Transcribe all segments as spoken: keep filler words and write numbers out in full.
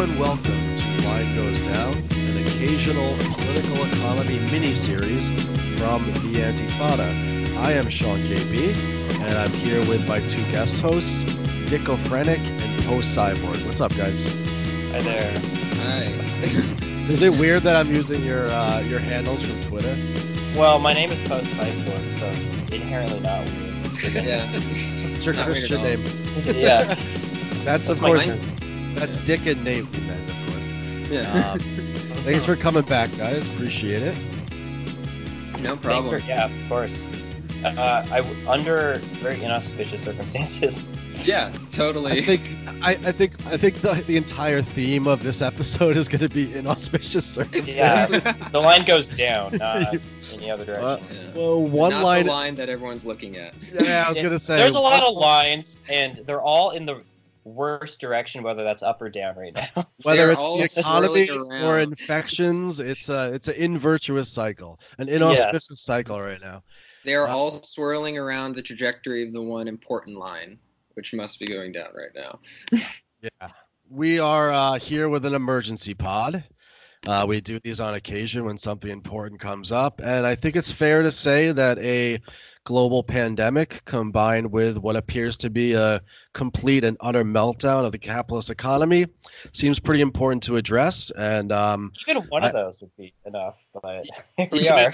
and welcome to Line Goes Down, an occasional political economy mini-series from the Antifada. I am Sean K B, and I'm here with my two guest hosts, Dick O'Frenick and Post Cyborg. What's up, guys? Hi there. Hi. Is it weird that I'm using your uh, your handles from Twitter? Well, my name is Post Cyborg, so inherently not weird. Yeah. It's your Not weird Christian at all. name. Yeah. That's, That's of my course, name. that's Dick and Nate we meant, of course. Yeah. Um, thanks for coming back, guys. Appreciate it. No Thanks problem. for, yeah, of course. Uh, I under very inauspicious circumstances. Yeah, totally. I think I, I think I think the, the entire theme of this episode is going to be inauspicious Yeah, circumstances. the line goes down, not any other direction. Uh, Yeah. well, one Not line. the line that everyone's looking at. Yeah, I was going to say. There's a lot one- of lines, and they're all in the worst direction, whether that's up or down right now. Whether They're it's all the economy swirling or around. infections, it's a it's an invirtuous cycle, an inauspicious cycle right now. They are Uh, all swirling around the trajectory of the one important line, which must be going down right now. Yeah, we are uh, here with an emergency pod. Uh, we do these on occasion when something important comes up, and I think it's fair to say that a global pandemic combined with what appears to be a complete and utter meltdown of the capitalist economy seems pretty important to address. And um, Even one I- of those would be enough, but here we are.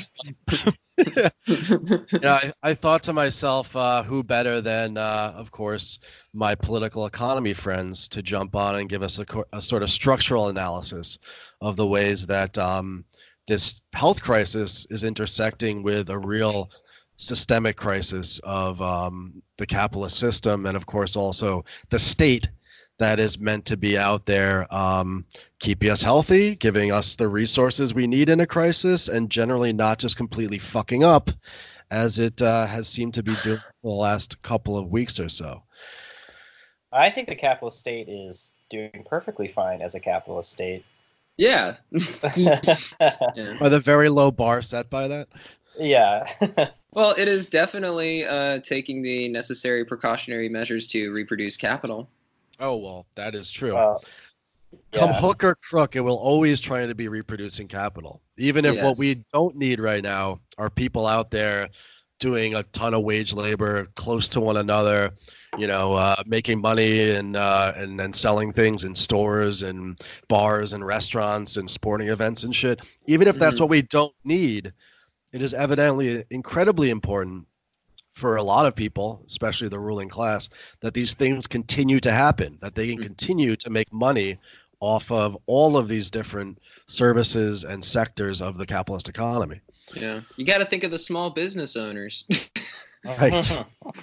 yeah, I, I thought to myself, uh, who better than, uh, of course, my political economy friends to jump on and give us a, co- a sort of structural analysis of the ways that um, this health crisis is intersecting with a real systemic crisis of um, the capitalist system, and of course also the state that is meant to be out there um, keeping us healthy, giving us the resources we need in a crisis, and generally not just completely fucking up as it uh, has seemed to be doing for the last couple of weeks or so. I think the capitalist state is doing perfectly fine as a capitalist state. Yeah. yeah. Yeah. Are the very low bar set by that? Well, it is definitely uh, taking the necessary precautionary measures to reproduce capital. Oh, well, that is true. Well, Come yeah. hook or crook, it will always try to be reproducing capital. Even if what Yes. we don't need right now are people out there doing a ton of wage labor close to one another, you know, uh, making money and uh, and then selling things in stores and bars and restaurants and sporting events and shit. Even if that's Mhm. what we don't need, it is evidently incredibly important for a lot of people, especially the ruling class, that these things continue to happen, that they can Mhm. continue to make money off of all of these different services and sectors of the capitalist economy. Yeah. You got to think of the small business owners. Right.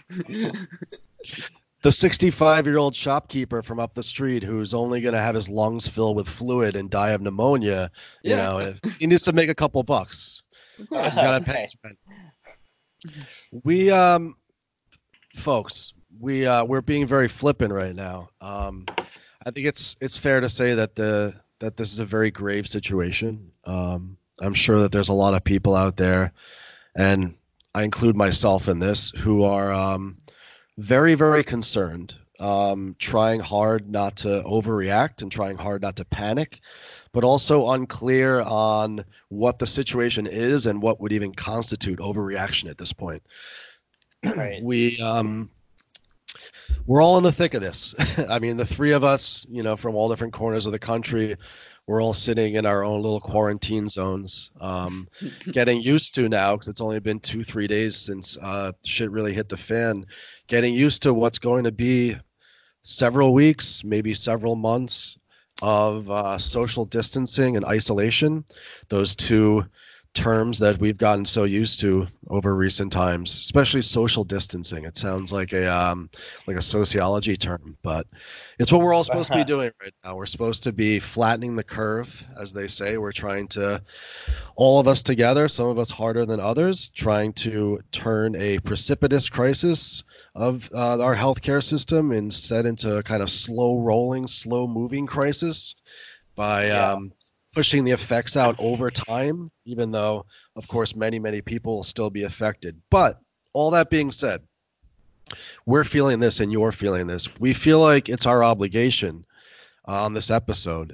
The sixty-five-year-old shopkeeper from up the street who's only going to have his lungs filled with fluid and die of pneumonia, you Yeah. know, if- he needs to make a couple bucks. Of course. He's got to pay his rent. We, um, folks, we uh, we're being very flippant right now. Um, I think it's it's fair to say that the that this is a very grave situation. Um, I'm sure that there's a lot of people out there, and I include myself in this, who are um, very very concerned, um, trying hard not to overreact and trying hard not to panic, but also unclear on what the situation is and what would even constitute overreaction at this point. Right. We um, we're all in the thick of this. I mean, the three of us, you know, from all different corners of the country, we're all sitting in our own little quarantine zones, um, getting used to now, because it's only been two, three days since uh, shit really hit the fan, getting used to what's going to be several weeks, maybe several months of uh, social distancing and isolation, those two terms that we've gotten so used to over recent times, especially social distancing. It sounds like a um, like a sociology term, but it's what we're all supposed to be doing right now. We're supposed to be flattening the curve, as they say. We're trying to, all of us together, some of us harder than others, trying to turn a precipitous crisis of uh, our healthcare system instead into a kind of slow rolling, slow moving crisis by Yeah. um, pushing the effects out over time, even though, of course, many, many people will still be affected. But all that being said, we're feeling this and you're feeling this. We feel like it's our obligation uh, on this episode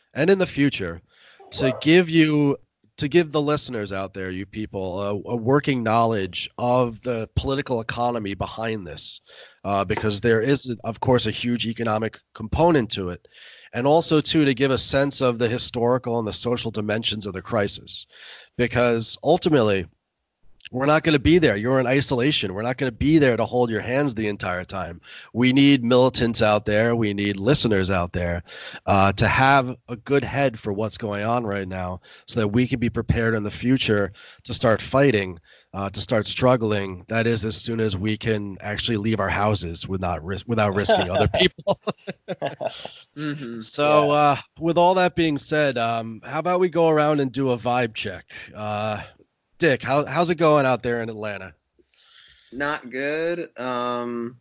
and in the future to give you to give the listeners out there, you people, a, a working knowledge of the political economy behind this, uh, because there is, of course, a huge economic component to it, and also too to give a sense of the historical and the social dimensions of the crisis, because ultimately we're not going to be there. You're in isolation. We're not going to be there to hold your hands the entire time. We need militants out there. We need listeners out there uh, to have a good head for what's going on right now so that we can be prepared in the future to start fighting, uh, to start struggling. That is, as soon as we can actually leave our houses without, ris- without risking other people. Mm-hmm. So Yeah. uh, with all that being said, um, how about we go around and do a vibe check? Uh, Dick, how, how's it going out there in Atlanta? Not good. Um,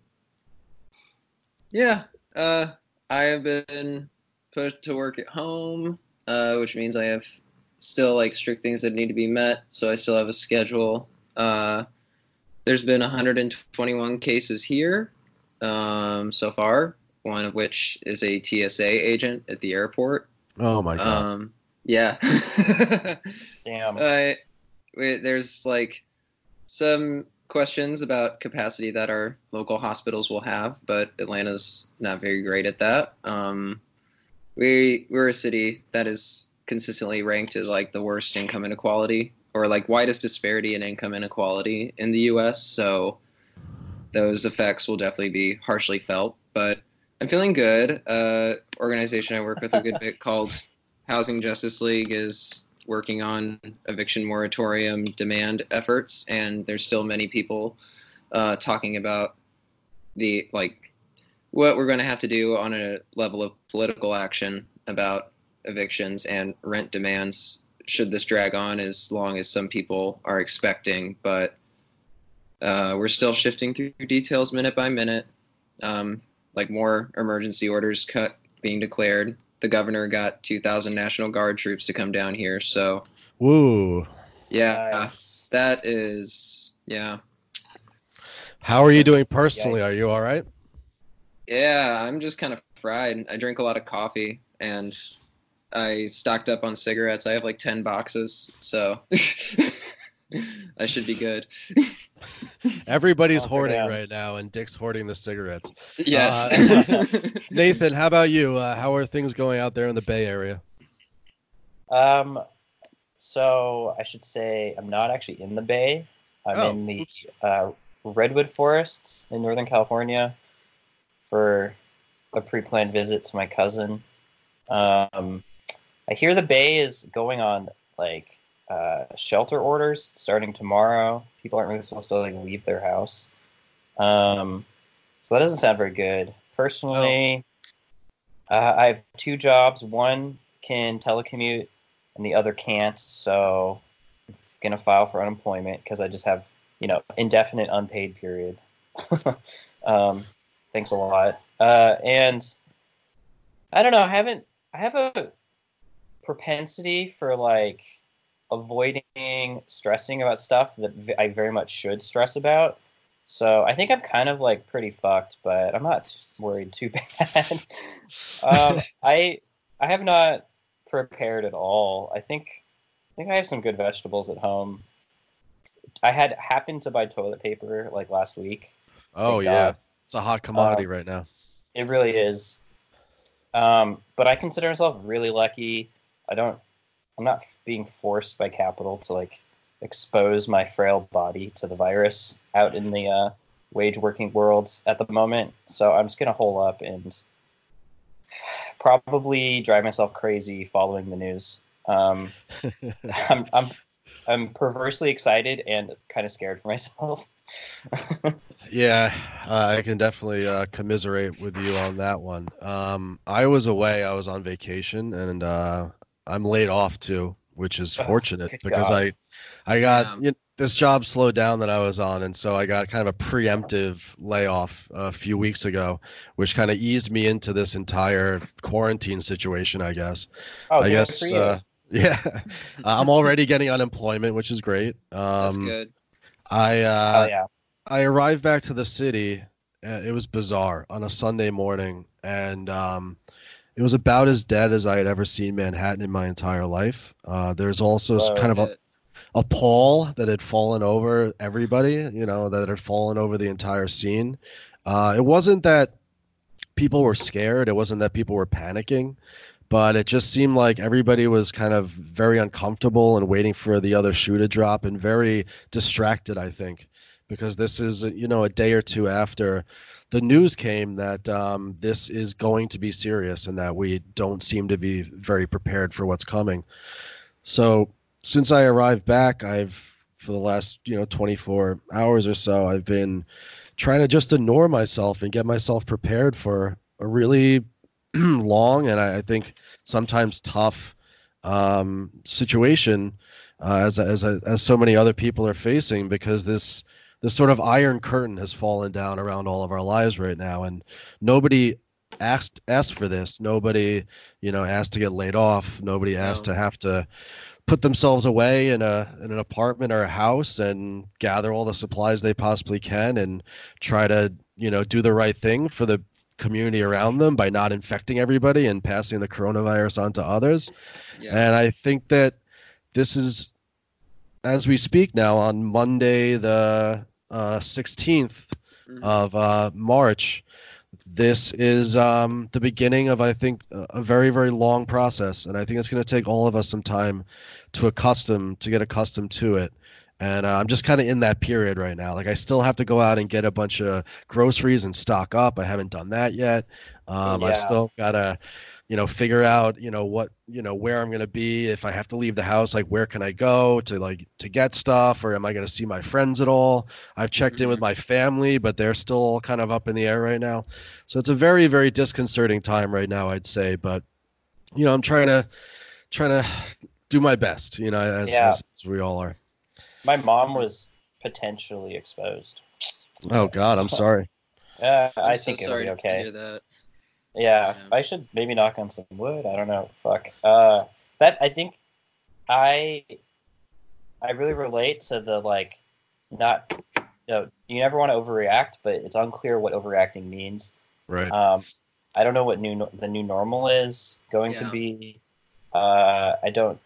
yeah, uh, I have been put to work at home, uh, which means I have still like strict things that need to be met. So I still have a schedule. Uh, there's been one hundred twenty-one cases here um, so far, one of which is a T S A agent at the airport. Oh my god. Um, yeah. Damn. Uh, we, there's like some questions about capacity that our local hospitals will have, but Atlanta's not very great at that. Um, we we're a city that is consistently ranked as like the worst income inequality or like widest disparity in income inequality in the U S. So those effects will definitely be harshly felt. But I'm feeling good. Uh, organization I work with a good bit called Housing Justice League is working on eviction moratorium demand efforts, and there's still many people uh, talking about the like what we're going to have to do on a level of political action about evictions and rent demands should this drag on as long as some people are expecting. But uh, we're still shifting through details minute by minute, um, like more emergency orders cut being declared. The governor got two thousand National Guard troops to come down here. So, Woo. yeah, Nice. that is, yeah. How are you doing personally? Yikes. Are you all right? Yeah, I'm just kind of fried. I drink a lot of coffee and I stocked up on cigarettes. I have like ten boxes. So I should be good. Everybody's Hunker hoarding down. right now, and Dick's hoarding the cigarettes. Yes. Uh, Nathan, how about you? Uh, how are things going out there in the Bay Area? Um, so I should say I'm not actually in the Bay. I'm Oh, in the oops. uh, redwood forests in Northern California for a pre-planned visit to my cousin. Um, I hear the Bay is going on like uh, shelter orders starting tomorrow. People aren't really supposed to like leave their house. Um, so that doesn't sound very good. Personally, uh, I have two jobs. One can telecommute, and the other can't. So I'm gonna file for unemployment because I just have, you know, indefinite unpaid period. um, thanks a lot. Uh, and I don't know. I haven't. I have a propensity for like avoiding stressing about stuff that v- I very much should stress about. So I think I'm kind of like pretty fucked, but I'm not worried too bad. um, I I have not prepared at all. I think I think I have some good vegetables at home. I had happened to buy toilet paper like last week. Oh Thank yeah, God. it's a hot commodity Um, right now. It really is. Um, but I consider myself really lucky. I don't. I'm not being forced by capital to like expose my frail body to the virus out in the uh, wage working world at the moment. So I'm just gonna hole up and probably drive myself crazy following the news. Um, I'm I'm I'm perversely excited and kind of scared for myself. Yeah, uh, I can definitely uh, commiserate with you on that one. Um, I was away. I was on vacation, and uh, I'm laid off too, which is Oh, fortunate good because God. I, I got Yeah. you know, this job slowed down that I was on, and so I got kind of a preemptive layoff a few weeks ago, which kind of eased me into this entire quarantine situation, I guess. Oh, I good guess, for you. uh, yeah, I'm already getting unemployment, which is great. That's Um, good. I Oh uh, yeah. I arrived back to the city. Uh, it was bizarre on a Sunday morning, and um, it was about as dead as I had ever seen Manhattan in my entire life. Uh, there's also s- Whoa. kind of a, It- a pall that had fallen over everybody, you know, that had fallen over the entire scene. Uh, it wasn't that people were scared. It wasn't that people were panicking, but it just seemed like everybody was kind of very uncomfortable and waiting for the other shoe to drop and very distracted, I think, because this is, you know, a day or two after the news came that um, this is going to be serious and that we don't seem to be very prepared for what's coming. So since I arrived back, I've, for the last, you know, twenty-four hours or so, I've been trying to just ignore myself and get myself prepared for a really long and I, I think sometimes tough um, situation uh, as as as so many other people are facing, because this this sort of iron curtain has fallen down around all of our lives right now, and nobody asked asked for this. Nobody, you know, asked to get laid off. Nobody asked No. to have to put themselves away in a in an apartment or a house and gather all the supplies they possibly can and try to, you know, do the right thing for the community around them by not infecting everybody and passing the coronavirus on to others. Yeah. And I think that this is, as we speak now, on Monday the uh, sixteenth Mhm. of uh, March, this is um, the beginning of, I think, a a very, very long process. And I think it's going to take all of us some time to accustom, to get accustomed to it. And uh, I'm just kind of in that period right now. Like, I still have to go out and get a bunch of groceries and stock up. I haven't done that yet. Um, Yeah. I've still got to, you know, figure out, you know, what, you know, where I'm going to be. If I have to leave the house, like, where can I go to, like, to get stuff? Or am I going to see my friends at all? I've checked in with Mhm. my family, but they're still kind of up in the air right now. So it's a very, very disconcerting time right now, I'd say. But, you know, I'm trying to, trying to do my best, you know, as, Yeah. as, as we all are. My mom was potentially exposed. Oh God, I'm sorry. Uh, I'm I so think it'll sorry be to okay. hear that. Yeah, Yeah. I should maybe knock on some wood. I don't know. Fuck. Uh, that I think I I really relate to the like not you know, you never want to overreact, but it's unclear what overreacting means. Right. Um, I don't know what new no- the new normal is going to Yeah. be. Uh, I don't.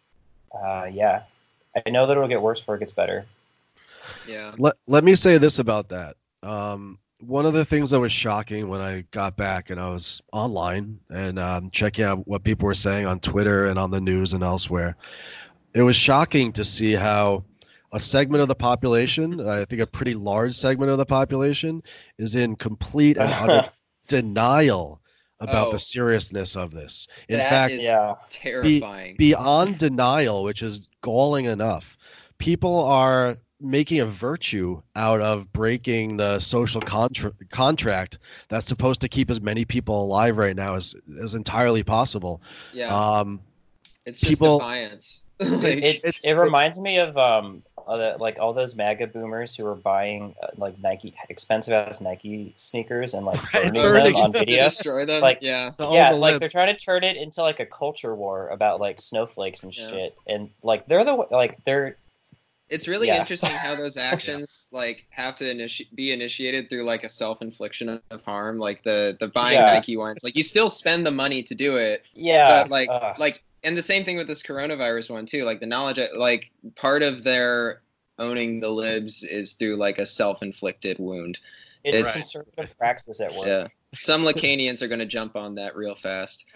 Uh, yeah, I know that it'll get worse before it gets better. Yeah. Let Let me say this about that. Um, one of the things that was shocking when I got back and I was online and um, checking out what people were saying on Twitter and on the news and elsewhere, it was shocking to see how a segment of the population, I think a pretty large segment of the population, is in complete and utter denial about Oh. the seriousness of this. In That fact, is Yeah. terrifying. beyond denial, which is galling enough, people are making a virtue out of breaking the social contra- contract that's supposed to keep as many people alive right now as, as entirely possible. yeah. Um, it's just people- defiance. Like, It It's- it reminds me of um uh, the- like all those MAGA boomers who were buying uh, like Nike expensive ass Nike sneakers and like Right, burning burning them on them. to video. destroy them. Like- yeah. to Yeah, own the like lib. they're trying to turn it into like a culture war about like snowflakes and Yeah. shit, and like they're the like they're It's really Yeah. interesting how those actions like have to initi- be initiated through like a self-infliction of harm, like the the buying Yeah. Nike ones. Like you still spend the money to do it, yeah but like ugh. like and the same thing with this coronavirus one too. Like the knowledge, like part of their owning the libs is through like a self-inflicted wound. it's it's- conservative praxis at work. Yeah, some Lacanians are going to jump on that real fast.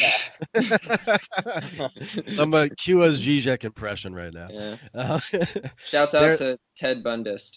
Yeah. Some uh, cue a Zizek impression right now. Yeah. Uh, Shouts out There- to Ted Bundist.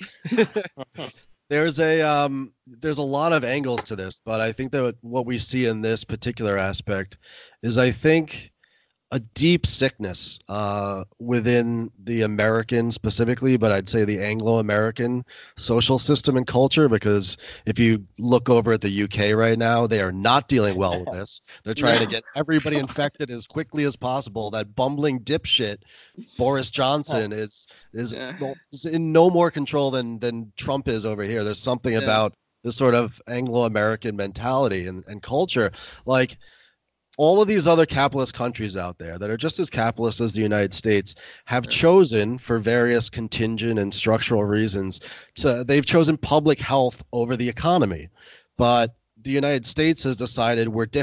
there's a um, there's a lot of angles to this, but I think that what we see in this particular aspect is, I think, a deep sickness uh, within the American specifically, but I'd say the Anglo-American social system and culture, because if you look over at the U K right now, they are not dealing well with this. They're trying to No. get everybody infected as quickly as possible. That bumbling dipshit Boris Johnson is is, Yeah. no- is in no more control than than Trump is over here. There's something Yeah. about this sort of Anglo-American mentality and, and culture. Like, all of these other capitalist countries out there that are just as capitalist as the United States have Yeah. chosen, for various contingent and structural reasons, to they've chosen public health over the economy. But the United States has decided we're different.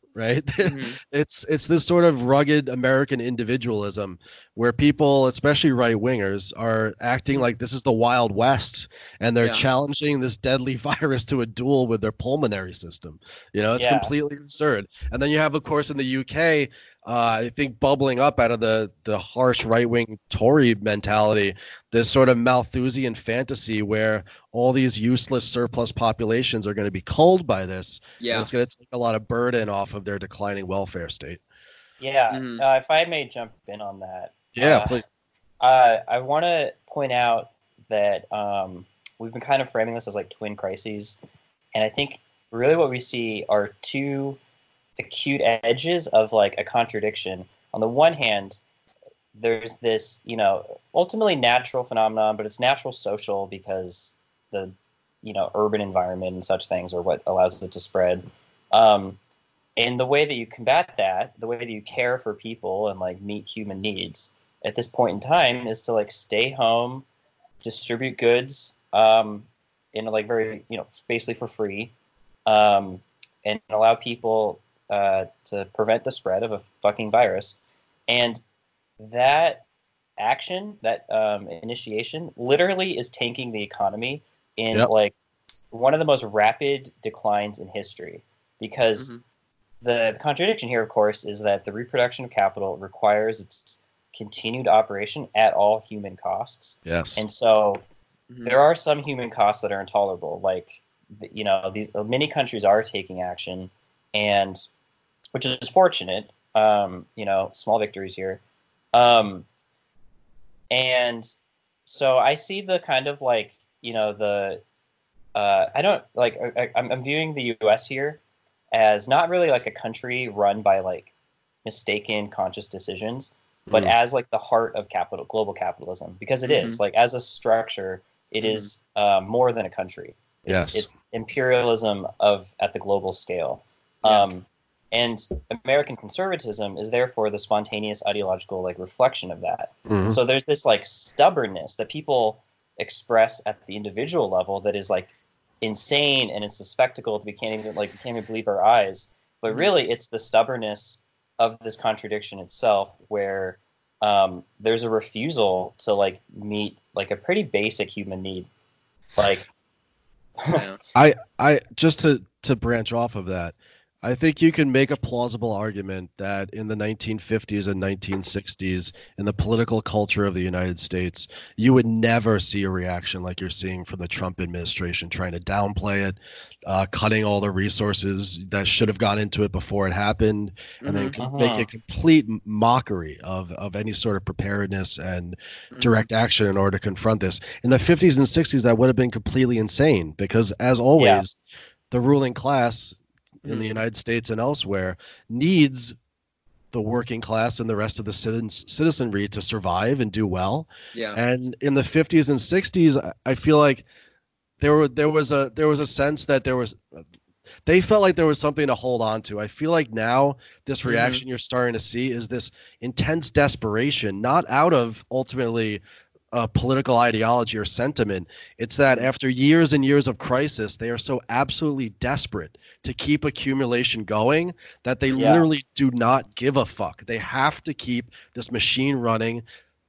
right? Mhm. it's it's this sort of rugged American individualism where people, especially right wingers, are acting like this is the Wild West, and they're Yeah. challenging this deadly virus to a duel with their pulmonary system. You know, it's Yeah. completely absurd. And then you have, of course, in the U K, uh, I think bubbling up out of the the harsh right wing Tory mentality, this sort of Malthusian fantasy where all these useless surplus populations are going to be culled by this, and Yeah. it's going to take a lot of burden off of their declining welfare state. Yeah. Mhm. Uh, if I may jump in on that, Yeah, uh, please. uh, I want to point out that um, we've been kind of framing this as like twin crises, and I think really what we see are two acute edges of like a contradiction. On the one hand, there's this, you know, ultimately natural phenomenon, but it's natural social because the, you know, urban environment and such things are what allows it to spread. Um, and the way that you combat that, the way that you care for people and like meet human needs at this point in time is to like stay home, distribute goods um, in like very, you know, basically for free, um, and allow people uh, to prevent the spread of a fucking virus. And that action, that um, initiation, literally is tanking the economy in Yep. like one of the most rapid declines in history. Because Mhm. the, the contradiction here, of course, is that the reproduction of capital requires its continued operation at all human costs. Yes. And so Mhm. there are some human costs that are intolerable. Like, you know, these many countries are taking action, and which is fortunate. Um, you know, small victories here. Um, and so I see the kind of like, you know, the uh, I don't like I, I'm, I'm viewing the U S here as not really like a country run by like mistaken conscious decisions, but Mm. as like the heart of capital global capitalism, because it is Mhm. like as a structure, it Mhm. is uh, more than a country. It's Yes. it's imperialism of at the global scale. Yeah. Um, and American conservatism is therefore the spontaneous ideological like reflection of that. Mhm. So there's this like stubbornness that people express at the individual level that is like insane, and it's a spectacle that we can't even like we can't even believe our eyes. But Mhm. really, it's the stubbornness of this contradiction itself, where um, there's a refusal to like meet like a pretty basic human need, like Yeah. I I just to to branch off of that, I think you can make a plausible argument that in the nineteen fifties and nineteen sixties, in the political culture of the United States, you would never see a reaction like you're seeing from the Trump administration trying to downplay it, uh, cutting all the resources that should have gone into it before it happened, and then Mhm. com- uh-huh. make a complete mockery of, of any sort of preparedness and Mhm. direct action in order to confront this. In the fifties and sixties, that would have been completely insane because, as always, the ruling class in the Mhm. United States and elsewhere needs the working class and the rest of the citizens, citizenry to survive and do well. Yeah. And in the fifties and sixties, I- I feel like there were there was a there was a sense that there was they felt like there was something to hold on to. I feel like now this Mhm. reaction you're starting to see is this intense desperation, not out of ultimately uh, political ideology or sentiment. It's that Mhm. after years and years of crisis, they are so absolutely desperate to keep accumulation going that they Yeah. literally do not give a fuck. They have to keep this machine running,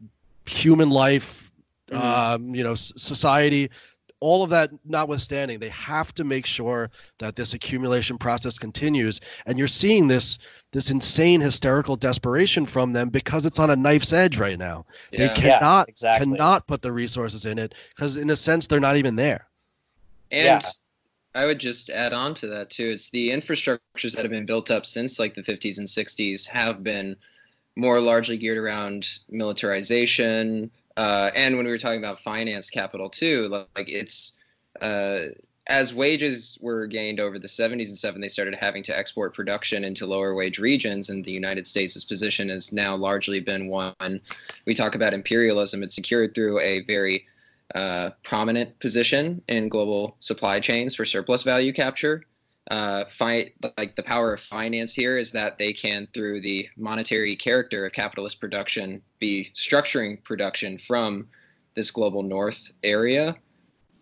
human life, Mhm. um, you know, s- society, all of that notwithstanding, they have to make sure that this accumulation process continues. And you're seeing this this insane hysterical desperation from them because it's on a knife's edge right now. They Yeah. Yeah, cannot exactly. cannot put the resources in it because in a sense they're not even there. And Yeah. I would just add on to that too. It's the infrastructures that have been built up since like the fifties and sixties have been more largely geared around militarization. Uh, and when we were talking about finance capital too, like it's uh, as wages were gained over the seventies and stuff, and they started having to export production into lower wage regions, and the United States' position has now largely been one. We talk about imperialism. It's secured through a very uh, prominent position in global supply chains for surplus value capture. Uh, fi- like the power of finance here is that they can, through the monetary character of capitalist production, be structuring production from this global north area.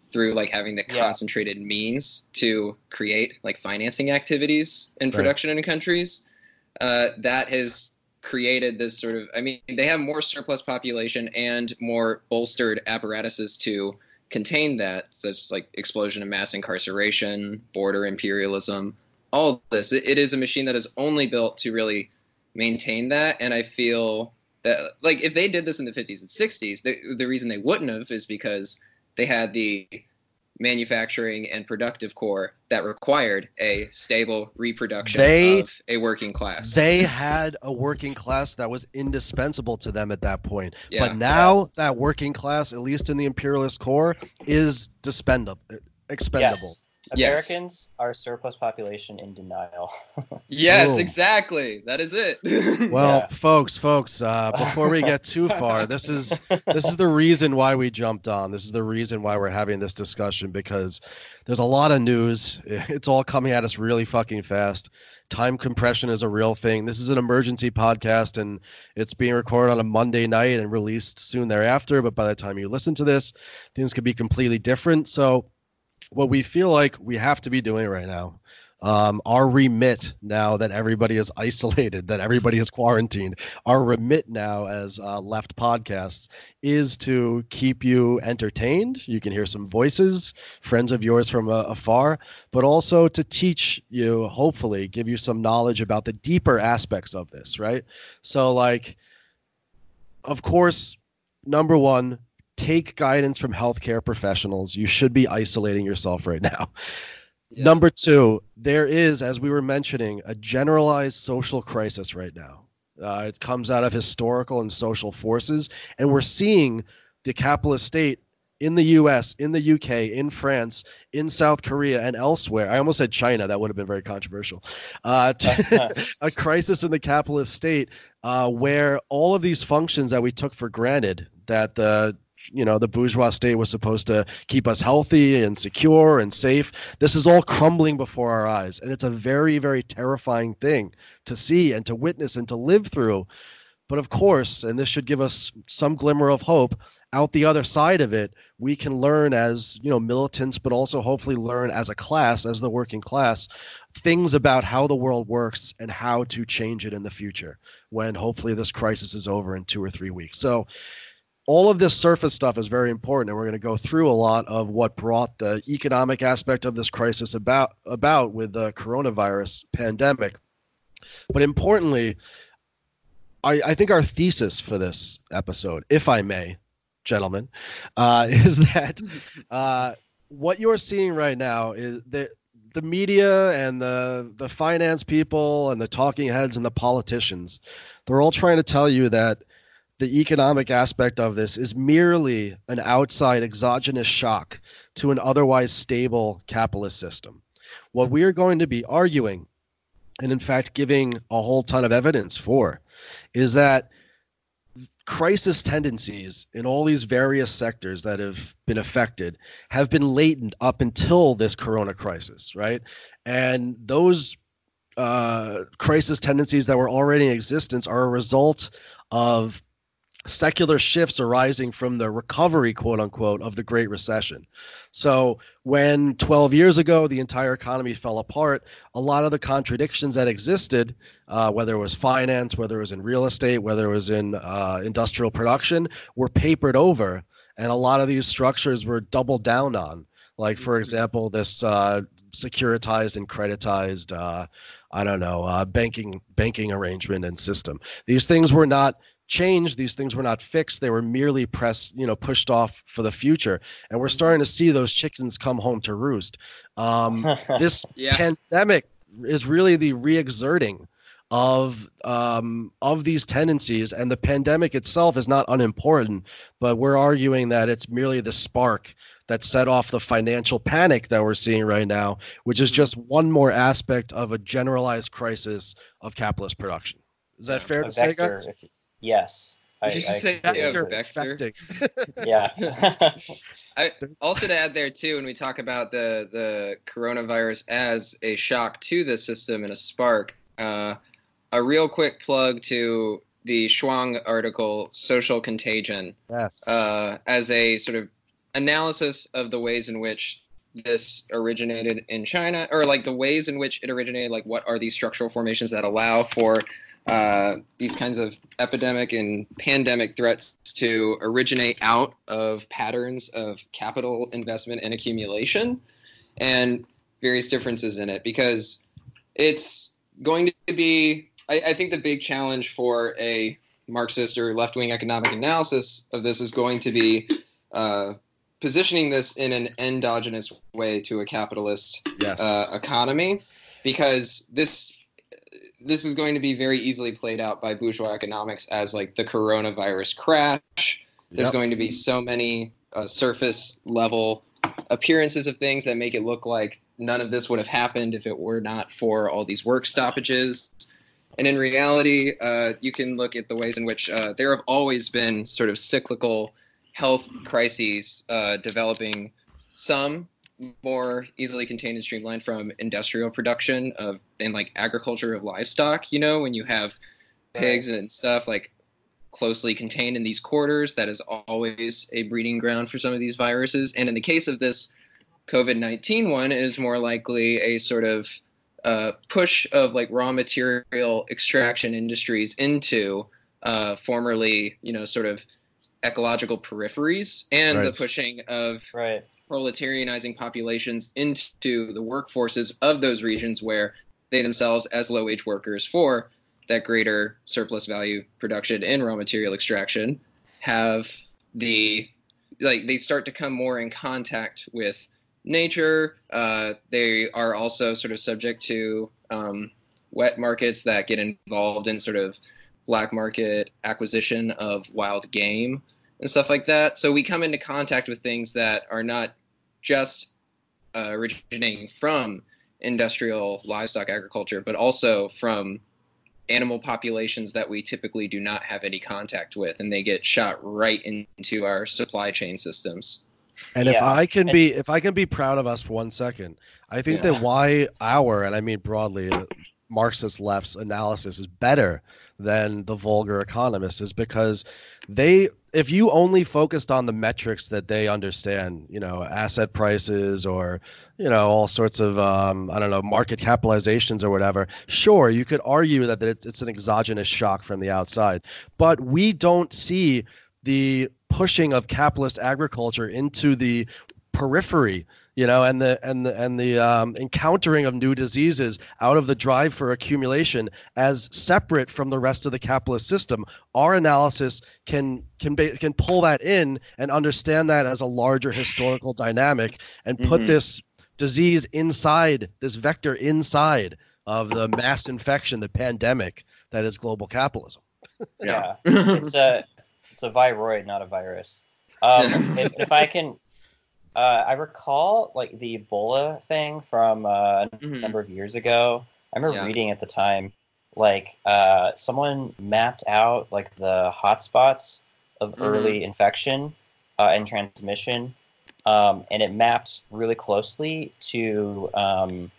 through like having the Yeah. concentrated means to create like financing activities and Right. production in countries. Uh, that has created this sort of, I mean, they have more surplus population and more bolstered apparatuses to contain that, such as like explosion of mass incarceration, border imperialism, all of this. It, it is a machine that is only built to really maintain that. And I feel that, like, if they did this in the fifties and sixties, the, the reason they wouldn't have is because they had the manufacturing and productive core that required a stable reproduction They- of a working class. They had a working class that was indispensable to them at that point. Yeah. But now Yes. that working class, at least in the imperialist core, is dispendable, expendable. Yes. Yes. Americans are surplus population in denial. Yes, Boom. exactly. That is it. Well, Yeah. folks, folks, uh, before we get too far, this is this is the reason why we jumped on. This is the reason why we're having this discussion, because there's a lot of news. It's all coming at us really fucking fast. Time compression is a real thing. This is an emergency podcast, and it's being recorded on a Monday night and released soon thereafter. But by the time you listen to this, things could be completely different. So what we feel like we have to be doing right now, um, our remit now that everybody is isolated, that everybody is quarantined, our remit now as uh, Left Podcasts is to keep you entertained. You can hear some voices, friends of yours from uh, afar, but also to teach you, hopefully, give you some knowledge about the deeper aspects of this, right? So, like, of course, number one, take guidance from healthcare professionals. You should be isolating yourself right now. Yeah. Number two, there is, as we were mentioning, a generalized social crisis right now. Uh, it comes out of historical and social forces, and we're seeing the capitalist state in the U S, in the U K, in France, in South Korea, and elsewhere. I almost said China. That would have been very controversial. Uh, a crisis in the capitalist state uh, where all of these functions that we took for granted, that the you know the bourgeois state was supposed to keep us healthy and secure and safe, this is all crumbling before our eyes, and it's a very, very terrifying thing to see and to witness and to live through. But of course, and this should give us some glimmer of hope, out the other side of it, we can learn as, you know, militants, but also hopefully learn as a class, as the working class, things about how the world works and how to change it in the future when hopefully this crisis is over in two or three weeks. So all of this surface stuff is very important, and we're going to go through a lot of what brought the economic aspect of this crisis about, about with the coronavirus pandemic. But importantly, I, I think our thesis for this episode, if I may, gentlemen, uh, is that uh, what you're seeing right now is that the media and the the finance people and the talking heads and the politicians, they're all trying to tell you that the economic aspect of this is merely an outside exogenous shock to an otherwise stable capitalist system. What we are going to be arguing, and in fact giving a whole ton of evidence for, is that crisis tendencies in all these various sectors that have been affected have been latent up until this corona crisis, right? And those uh, crisis tendencies that were already in existence are a result of secular shifts arising from the recovery, quote unquote, of the Great Recession. So when twelve years ago the entire economy fell apart, a lot of the contradictions that existed, uh, whether it was finance, whether it was in real estate, whether it was in uh, industrial production, were papered over, and a lot of these structures were doubled down on. Like, for example, this uh, securitized and creditized, uh, I don't know, uh, banking banking arrangement and system. These things were not changed. These things were not fixed. They were merely pressed, you know, pushed off for the future. And we're starting to see those chickens come home to roost. Um, this Yeah. pandemic is really the re-exerting of um, of these tendencies, and the pandemic itself is not unimportant, but we're arguing that it's merely the spark that set off the financial panic that we're seeing right now, which is just one more aspect of a generalized crisis of capitalist production. Is that fair A to say, vector, guys? if, yes. I, Did you just I say completely a agree. vector? Affecting. Yeah. I, also to add there too, when we talk about the the coronavirus as a shock to the system and a spark, uh, a real quick plug to the Schwang article, "Social Contagion," Yes. uh, as a sort of analysis of the ways in which this originated in China, or like the ways in which it originated, like what are these structural formations that allow for uh, these kinds of epidemic and pandemic threats to originate out of patterns of capital investment and accumulation, and various differences in it, because it's going to be, I, I think the big challenge for a Marxist or left-wing economic analysis of this is going to be uh, positioning this in an endogenous way to a capitalist Yes. uh, economy, because this this is going to be very easily played out by bourgeois economics as like the coronavirus crash. There's Yep. going to be so many uh, surface level appearances of things that make it look like none of this would have happened if it were not for all these work stoppages. And in reality, uh, you can look at the ways in which uh, there have always been sort of cyclical health crises uh, developing, some more easily contained and streamlined from industrial production of and like agriculture of livestock. You know, when you have pigs and stuff like closely contained in these quarters, that is always a breeding ground for some of these viruses. And in the case of this COVID nineteen one, it is more likely a sort of uh, push of like raw material extraction industries into uh, formerly, you know, sort of ecological peripheries, and Right. the pushing of Right. proletarianizing populations into the workforces of those regions where they themselves, as low-wage workers for that greater surplus value production and raw material extraction, have the, like, they start to come more in contact with nature. Uh, they are also sort of subject to um, wet markets that get involved in sort of black market acquisition of wild game and stuff like that. So we come into contact with things that are not just uh, originating from industrial livestock agriculture, but also from animal populations that we typically do not have any contact with, and they get shot right into our supply chain systems. And if Yeah. I can And- be if I can be proud of us for one second, I think Yeah. that why our, and I mean broadly, uh, Marxist left's analysis is better than the vulgar economists is because they, if you only focused on the metrics that they understand, you know, asset prices or, you know, all sorts of, um, I don't know, market capitalizations or whatever, sure, you could argue that, that it's, it's an exogenous shock from the outside. But we don't see the pushing of capitalist agriculture into the periphery, you know, and the and the and the um, encountering of new diseases out of the drive for accumulation as separate from the rest of the capitalist system. Our analysis can can be, can pull that in and understand that as a larger historical dynamic and put Mhm. this disease inside, this vector inside of the mass infection, the pandemic that is global capitalism. Yeah. It's a it's a viroid, not a virus. Um, if, if I can, uh, I recall like the Ebola thing from uh, a Mhm. number of years ago. I remember Yeah. reading at the time, like uh, someone mapped out like the hotspots of Mhm. early infection uh, and transmission, um, and it mapped really closely to um,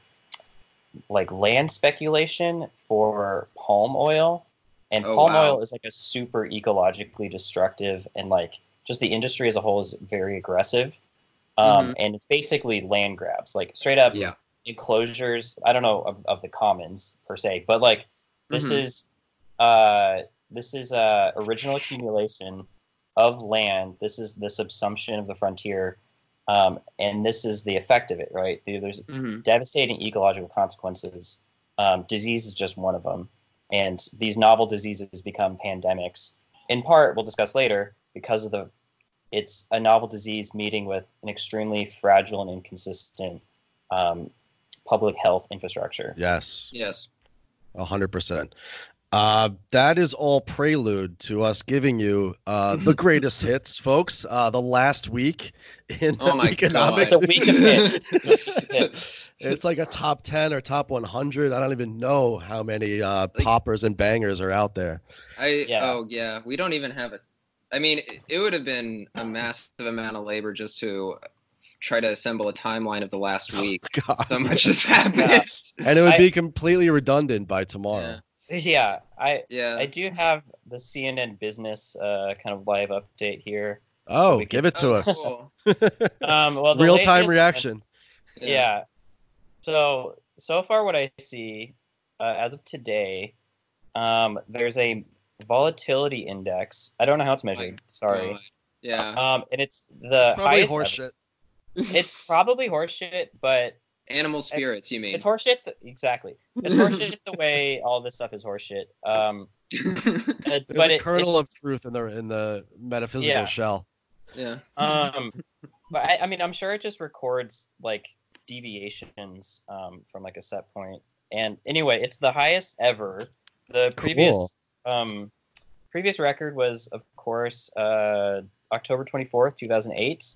like land speculation for palm oil. And Oh, palm wow. oil is like a super ecologically destructive, and like just the industry as a whole is very aggressive. Um, Mhm. And it's basically land grabs, like straight up Yeah. enclosures. I don't know of, of the commons per se, but like this Mhm. is uh, this is uh, original accumulation of land. This is the subsumption of the frontier, um, and this is the effect of it. Right? There- There's Mhm. devastating ecological consequences. Um, disease is just one of them. And these novel diseases become pandemics. In part, we'll discuss later, because of the it's a novel disease meeting with an extremely fragile and inconsistent um, public health infrastructure. Yes. Yes. A hundred percent. Uh, that is all prelude to us giving you uh, the greatest hits, folks. Uh, the last week in Oh my economics. God. It's a week of hits. Hits. It's like a top ten or top one hundred. I don't even know how many uh, Like- poppers and bangers are out there. I Yeah. oh yeah, we don't even have it. I mean, it, it would have been a massive amount of labor just to try to assemble a timeline of the last week. God. So much has happened. Yeah. And it would I- be completely redundant by tomorrow. Yeah, I Yeah. I do have the C N N business uh, kind of live update here. Oh, we give can- it to Oh, us. cool. Um, well, the Real time latest- reaction. Yeah. So so far, what I see uh, as of today, um, there's a volatility index. I don't know how it's measured. Sorry. God. Yeah. Um, and it's the It's probably highest. horseshit. It's probably horseshit, but Animal spirits, you mean? it's horseshit. th- Exactly. It's horseshit the way all this stuff is horseshit. Um, uh, There's but a it, kernel of truth in the in the metaphysical Yeah. shell. yeah. Um, but I, I mean, I'm sure it just records like deviations um, from like a set point. And anyway, it's the highest ever. The previous Cool. um, previous record was, of course, uh, October twenty-fourth, two thousand eight,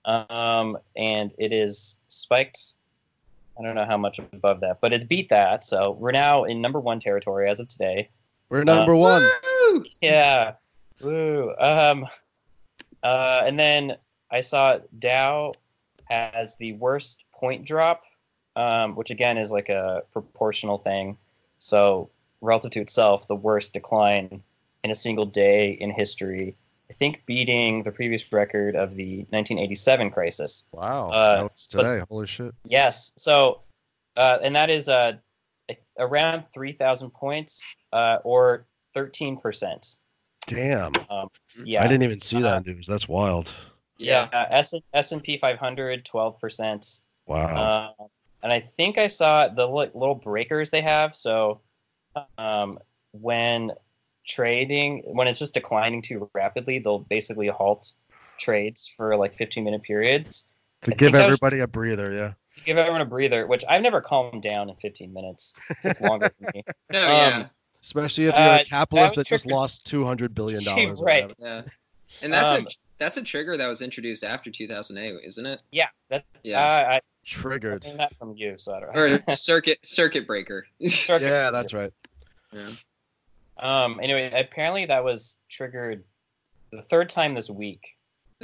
um, and it is spiked. I don't know how much above that, but it's beat that. So we're now in number one territory as of today. We're number one. Woo! Yeah. Woo. Um, uh, and then I saw Dow has the worst point drop, um, which again is like a proportional thing. So relative to itself, the worst decline in a single day in history. I think beating the previous record of the nineteen eighty-seven crisis. Wow. Uh, that was today. Holy shit. Yes. So, uh, and that is uh, around three thousand points uh, or thirteen percent. Damn. Um, yeah. I didn't even see Uh, that news. That's wild. Yeah. Uh, S S and P five hundred, twelve percent. Wow. Uh, and I think I saw the li- little breakers they have. So um, when trading, when it's just declining too rapidly, they'll basically halt trades for like fifteen minute periods. to I give think that was- everybody a breather, yeah. to give everyone a breather, which I've never calmed down in fifteen minutes. It takes longer for me. No, Um, yeah. Especially if Uh, you're a that capitalist was that just triggered- lost two hundred billion dollars. Right. Yeah. And that's Um, a that's a trigger that was introduced after two thousand eight, isn't it? Yeah, that, Yeah. uh, I Triggered. learned that from you, so I don't Or circuit circuit breaker. Yeah, that's right. Yeah. Um. Anyway, apparently that was triggered the third time this week.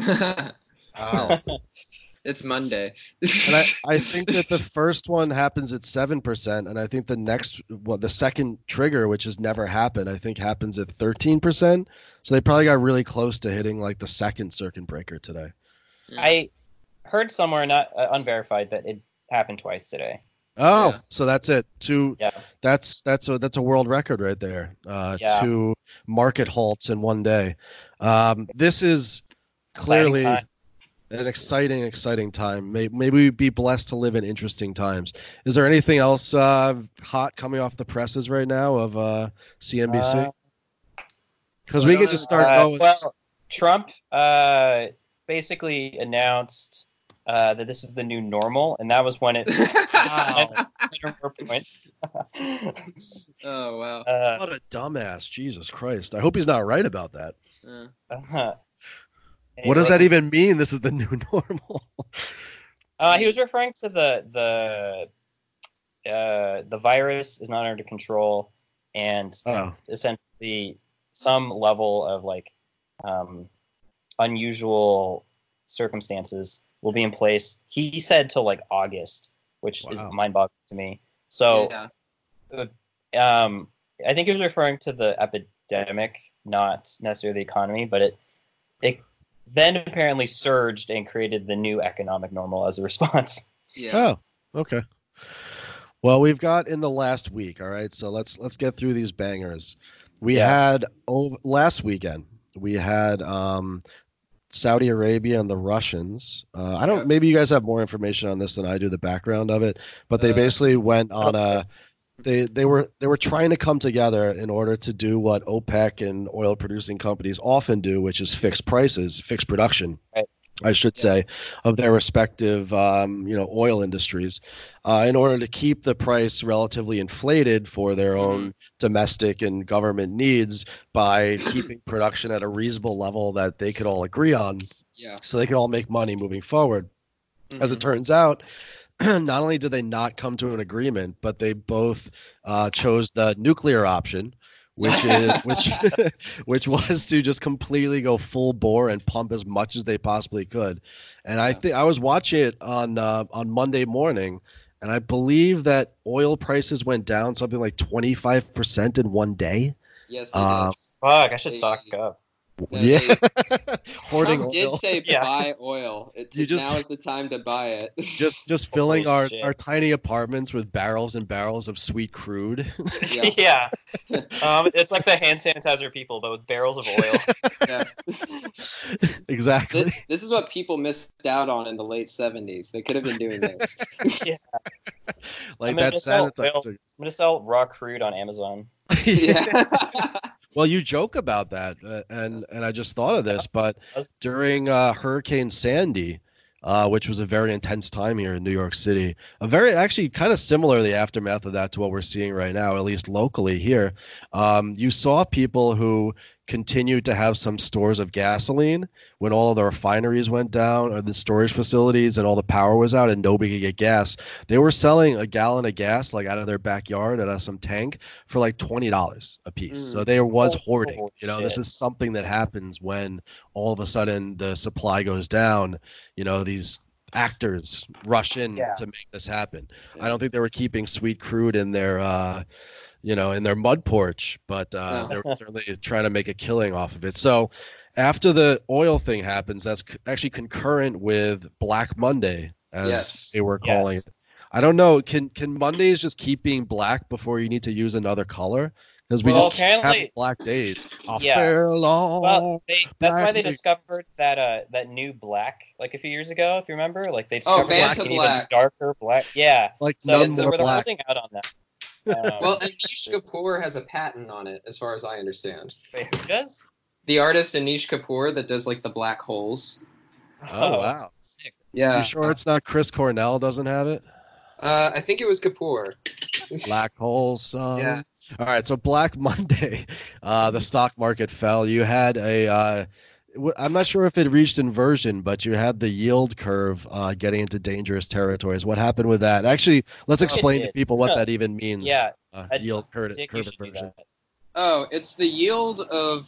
Wow. It's Monday. And I, I think that the first one happens at seven percent, and I think the next, well, the second trigger, which has never happened, I think happens at thirteen percent. So they probably got really close to hitting like the second circuit breaker today. I heard somewhere, not uh, unverified, that it happened twice today. Oh, Yeah. so that's it. Two. Yeah. That's that's a that's a world record right there. Uh, Yeah. Two market halts in one day. Um, this is Exciting clearly time. an exciting, exciting time. Maybe, maybe we'd be blessed to live in interesting times. Is there anything else uh, hot coming off the presses right now of uh, C N B C? Uh, Because we well, could just start Uh, going. well, Trump uh, basically announced uh, that this is the new normal, and that was when it. Wow. More point. Oh wow. uh, What a dumbass! Jesus Christ! I hope he's not right about that. Uh, uh, What does that even mean? This is the new normal. Uh, he was referring to the the uh, the virus is not under control, and Oh, essentially some level of like um, unusual circumstances will be in place. He said till like August, which is Wow. mind-boggling to me. So, yeah. um, I think he was referring to the epidemic, not necessarily the economy, but it it then apparently surged and created the new economic normal as a response. Yeah. oh, okay. Well, we've got in the last week. All right, so let's let's get through these bangers. We Yeah. had oh, last weekend. We had um, Saudi Arabia and the Russians. Uh, I don't. Yep. Maybe you guys have more information on this than I do. The background of it, but they Uh, basically went on a. They they were they were trying to come together in order to do what OPEC and oil producing companies often do, which is fix prices, fix production. Right. I should Yeah. say, of their respective, um, you know, oil industries, uh, in order to keep the price relatively inflated for their own domestic and government needs by keeping production at a reasonable level that they could all agree on, Yeah. so they could all make money moving forward. As it Mhm. turns out, not only did they not come to an agreement, but they both uh, chose the nuclear option, which is which which was to just completely go full bore and pump as much as they possibly could. And I think I was watching it on uh, on Monday morning, and I believe that oil prices went down something like twenty-five percent in one day. Yes, they Uh, did. Fuck, I should They- stock up. No, Yeah, they- hoarding Trump oil. did say Yeah. buy oil. It, You just- now is the time to buy it. just just filling Holy our, shit. our tiny apartments with barrels and barrels of sweet crude. Yeah. yeah. Um, it's like the hand sanitizer people, but with barrels of oil. Yeah. Exactly. This, this is what people missed out on in the late seventies. They could have been doing this. Like I'm that gonna sell sanitizer. oil. I'm gonna sell raw crude on Amazon. Yeah. Well, you joke about that, uh, and and I just thought of this, but during uh, Hurricane Sandy, uh, which was a very intense time here in New York City, a very actually kind of similar the aftermath of that to what we're seeing right now, at least locally here. Um, you saw people who continued to have some stores of gasoline when all of the refineries went down or the storage facilities and all the power was out and nobody could get gas. They were selling a gallon of gas like out of their backyard at a, some tank for like twenty dollars a piece. Mm. So there was Oh, hoarding. holy You know, shit. this is something that happens when all of a sudden the supply goes down. You know, these actors rush in Yeah. to make this happen. Yeah. I don't think they were keeping sweet crude in their uh you know, in their mud porch, but uh, No. they were certainly trying to make a killing off of it. So after the oil thing happens, that's c- actually concurrent with Black Monday, as Yes. they were calling Yes. it. I don't know. Can can Mondays just keep being black before you need to use another color? Because we Well, just keep having apparently- black days. A Yeah. fair long. Well, they, that's why black they day. discovered that uh that new black like a few years ago, if you remember. Like they Oh, discovered like, Vanta an even Black. darker black. Yeah. like So, none so more we're they're black. holding out on that. Um, Well, Anish Kapoor has a patent on it, as far as I understand. wait, who does? The artist Anish Kapoor that does like the black holes. Oh wow. Sick. Yeah. You sure it's not Chris Cornell doesn't have it? Uh, I think it was Kapoor. Black hole son. Yeah. All right, so Black Monday, uh, the stock market fell. You had a, uh, w- I'm not sure if it reached inversion, but you had the yield curve uh, getting into dangerous territories. What happened with that? Actually, let's It explain to did. people what that even means. Yeah, uh, I- yield curve, Dick, you curve should do inversion. that. Oh, it's the yield of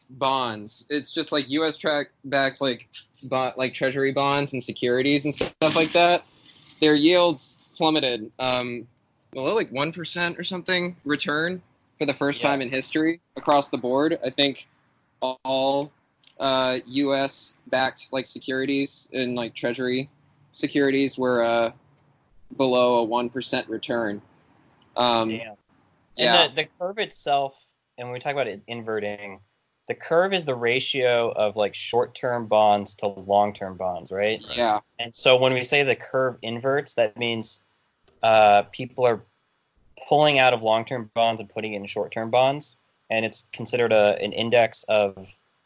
bonds. It's just like U S track backed like bond, like treasury bonds and securities and stuff like that. Their yields plummeted. Um, well, like one percent or something return for the first Yeah. time in history across the board. I think all uh, U S backed like securities and like treasury securities were uh, below a one percent return. Um, Damn. yeah. And the, the curve itself, and when we talk about it inverting, the curve is the ratio of like short-term bonds to long-term bonds, right? Yeah. And so when we say the curve inverts, that means uh, people are pulling out of long-term bonds and putting in short-term bonds, and it's considered a an index of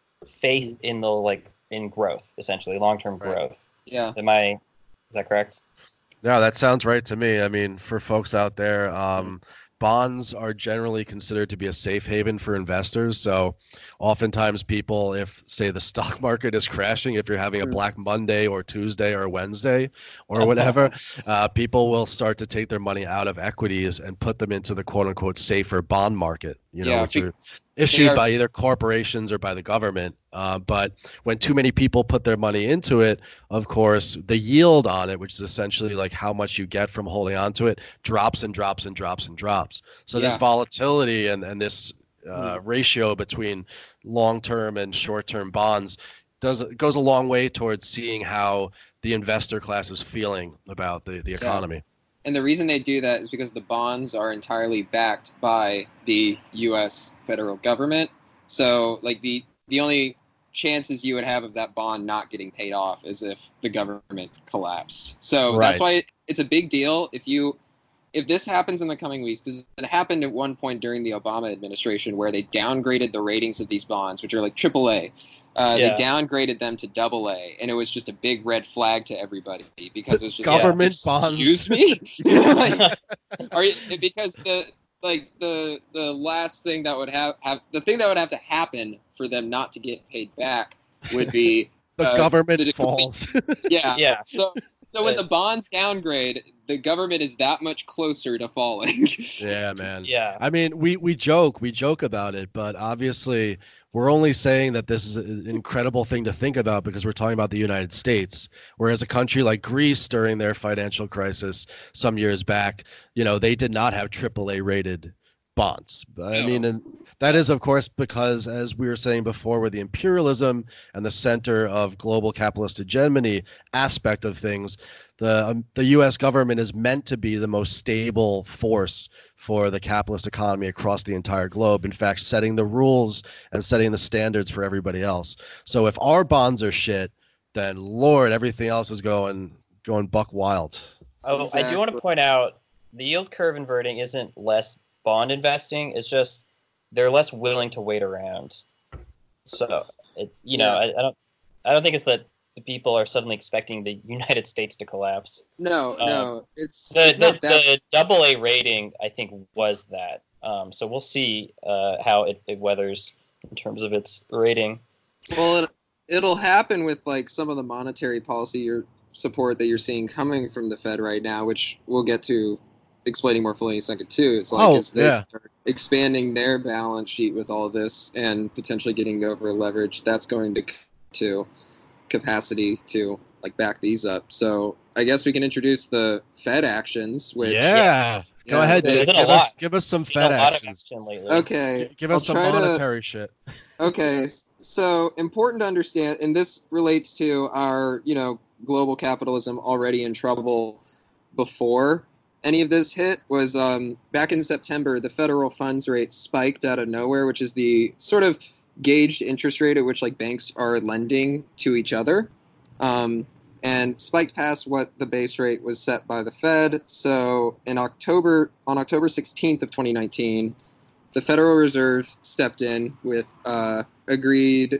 faith in the like in growth, essentially long-term Right. growth. Yeah. Am I? Is that correct? No, that sounds right to me. I mean, for folks out there, um, bonds are generally considered to be a safe haven for investors. So oftentimes people, if say the stock market is crashing, if you're having a Mm. Black Monday or Tuesday or Wednesday or whatever, uh, people will start to take their money out of equities and put them into the quote unquote safer bond market, you know, Yeah, which be- are issued are- by either corporations or by the government. Uh, but when too many people put their money into it, of course, the yield on it, which is essentially like how much you get from holding on to it, drops and drops and drops and drops. So this Yeah. volatility and, and this uh, ratio between long-term and short-term bonds does goes a long way towards seeing how the investor class is feeling about the, the economy. And the reason they do that is because the bonds are entirely backed by the U S federal government. So, like the the only chances you would have of that bond not getting paid off is if the government collapsed. So Right. that's why it's a big deal if you if this happens in the coming weeks, because it happened at one point during the Obama administration where they downgraded the ratings of these bonds, which are like triple A. Uh, Yeah. They downgraded them to double A, and it was just a big red flag to everybody because it was just Government like, bonds. Excuse me, like, are you, because the like the the last thing that would have, have the thing that would have to happen for them not to get paid back would be The uh, government the- falls. yeah Yeah. so so when the bonds downgrade, the government is that much closer to falling. Yeah, man. Yeah. I mean, we we joke, we joke about it, but obviously we're only saying that this is an incredible thing to think about because we're talking about the United States. Whereas a country like Greece during their financial crisis some years back, you know, they did not have triple A rated bonds. I No. mean, and That is, of course, because, as we were saying before, with the imperialism and the center of global capitalist hegemony aspect of things, the um, the U S government is meant to be the most stable force for the capitalist economy across the entire globe. In fact, setting the rules and setting the standards for everybody else. So if our bonds are shit, then Lord, everything else is going going buck wild. Oh, I do want to Exactly. point out the yield curve inverting isn't less bond investing. It's just they're less willing to wait around. So, it, you know, Yeah. I, I don't, I don't think it's that the people are suddenly expecting the United States to collapse. No, Um, no, it's The it's the, not that. the double A rating, I think, was that. Um, so we'll see uh, how it, it weathers in terms of its rating. Well, it, it'll happen with like some of the monetary policy your support that you're seeing coming from the Fed right now, which we'll get to explaining more fully in a second too. It's like Oh, as they yeah. start expanding their balance sheet with all this and potentially getting over leverage, that's going to to capacity to like back these up. So I guess we can introduce the Fed actions, which yeah. Go Yeah, ahead, they- Nate. There's been a Give us lot. give us some There's been Fed a lot of actions. action lately. okay. G- Give us I'll some try to- monetary shit. Okay, so important to understand, and this relates to our, you know, global capitalism already in trouble before any of this hit, was um, back in September, the federal funds rate spiked out of nowhere, which is the sort of gauged interest rate at which like banks are lending to each other, um, and spiked past what the base rate was set by the Fed. So in October, on October sixteenth of twenty nineteen, the Federal Reserve stepped in with uh, agreed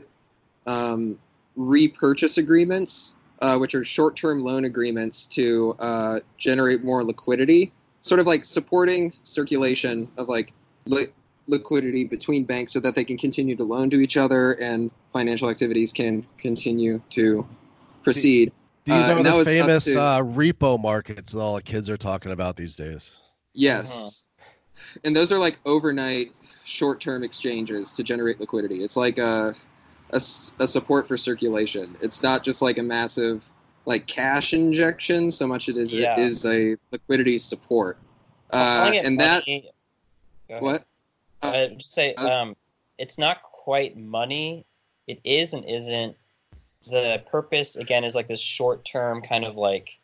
um, repurchase agreements, uh, which are short-term loan agreements to uh, generate more liquidity, sort of like supporting circulation of like li- liquidity between banks so that they can continue to loan to each other and financial activities can continue to proceed. These Uh, are and that the was up famous to- uh, repo markets that all the kids are talking about these days. Yes. And those are like overnight short-term exchanges to generate liquidity. It's like a, a s- a support for circulation. It's not just like a massive like cash injection so much it is Yeah. is a liquidity support. Uh, Calling it and that money- Go ahead. what? I would just say I was- um, it's not quite money. It is and isn't. The purpose again is like this short-term kind of like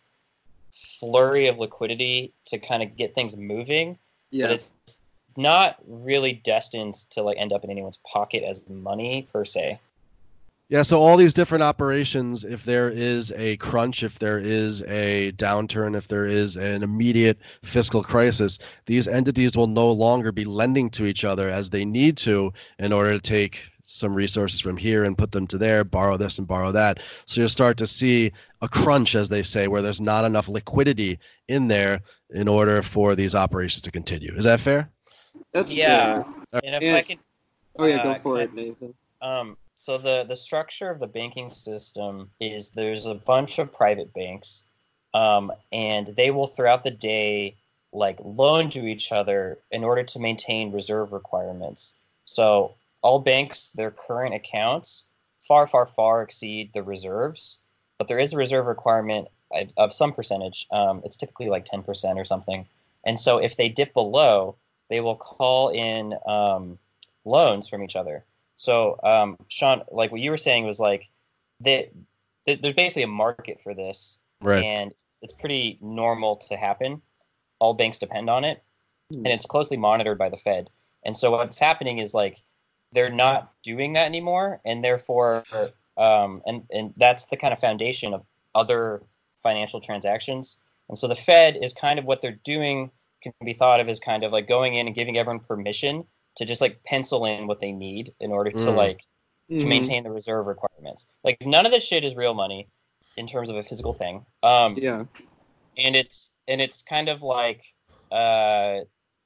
flurry of liquidity to kind of get things moving, Yeah. but it's not really destined to like end up in anyone's pocket as money per se. Yeah, so all these different operations, if there is a crunch, if there is a downturn, if there is an immediate fiscal crisis, these entities will no longer be lending to each other as they need to in order to take some resources from here and put them to there, borrow this and borrow that. So you'll start to see a crunch, as they say, where there's not enough liquidity in there in order for these operations to continue. Is that fair? That's Yeah. fair. And if And- I could, Oh yeah, go Uh, for can I it, just- Nathan. um, so the the structure of the banking system is there's a bunch of private banks, um, and they will throughout the day like loan to each other in order to maintain reserve requirements. So all banks, their current accounts far, far, far exceed the reserves, but there is a reserve requirement of, of some percentage. Um, it's typically like ten percent or something. And so if they dip below, they will call in um, loans from each other. So, um, Sean, like what you were saying was like, they, they, there's basically a market for this, Right. and it's pretty normal to happen. All banks depend on it, Hmm. and it's closely monitored by the Fed. And so what's happening is like they're not doing that anymore, and therefore, um, and and that's the kind of foundation of other financial transactions. And so the Fed is kind of what they're doing can be thought of as kind of like going in and giving everyone permission to just like pencil in what they need in order to Mm. like to Mhm. maintain the reserve requirements. Like none of this shit is real money in terms of a physical thing. Um, Yeah. and it's and it's kind of like uh,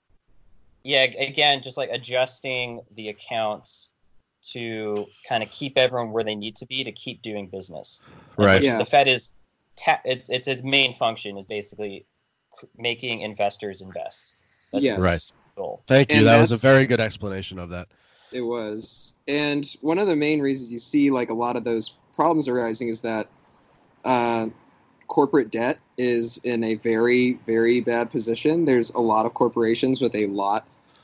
yeah, again, just like adjusting the accounts to kind of keep everyone where they need to be to keep doing business. And Right. which Yeah. The Fed is ta- it's it's its main function is basically c- making investors invest. That's Yes. its Right. goal. Thank you. And That was a that's- very good explanation of that. It was. And one of the main reasons you see like a lot of those problems arising is that uh, corporate debt is in a very, very bad position. There's a lot of corporations with a lot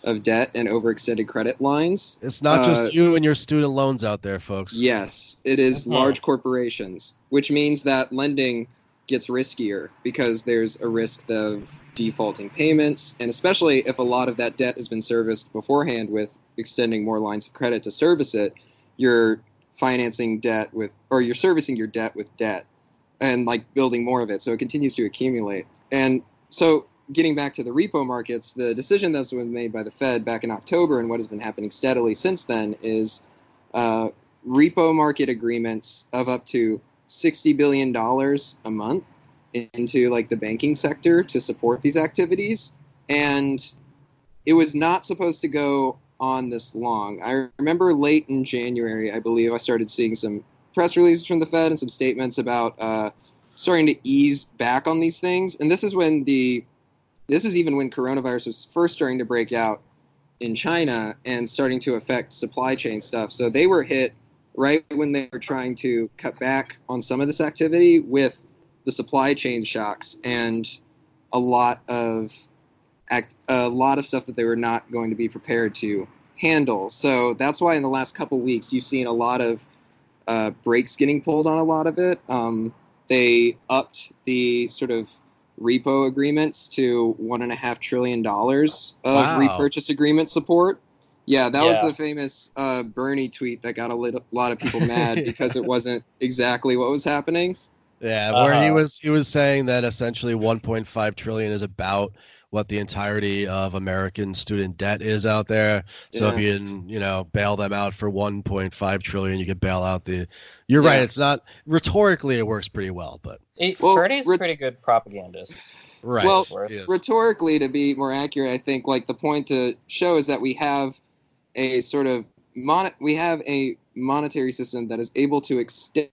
of debt and overextended credit lines. It's not Uh, just you and your student loans out there, folks. Yes, it is Mhm. large corporations, which means that lending gets riskier because there's a risk of defaulting payments, and especially if a lot of that debt has been serviced beforehand with extending more lines of credit to service it, you're financing debt with, or you're servicing your debt with debt and like building more of it. So it continues to accumulate. And so getting back to the repo markets, the decision that's been made by the Fed back in October and what has been happening steadily since then is uh, repo market agreements of up to sixty billion dollars a month into like the banking sector to support these activities. And it was not supposed to go on this long. I remember late in January, I believe, I started seeing some press releases from the Fed and some statements about uh, starting to ease back on these things. And this is when the This is even when coronavirus was first starting to break out in China and starting to affect supply chain stuff. So they were hit right when they were trying to cut back on some of this activity with the supply chain shocks and a lot of act, a lot of stuff that they were not going to be prepared to handle. So that's why in the last couple weeks you've seen a lot of uh, brakes getting pulled on a lot of it. Um, they upped the sort of repo agreements to one and a half trillion dollars of Wow. repurchase agreement support. Yeah, that was Yeah. the famous uh, Bernie tweet that got a lit- lot of people mad because it wasn't exactly what was happening. Yeah, where he Uh-huh. was he was saying that essentially one point five trillion is about what the entirety of American student debt is out there. So if Yeah. you can, you know, bail them out for one point five trillion, you could bail out the. You're right. Yeah. It's not rhetorically it works pretty well, but It, Well, Bernie's re- a pretty good propagandist. right. Well, he is. Rhetorically, to be more accurate, I think like the point to show is that we have a sort of mon- we have a monetary system that is able to extend,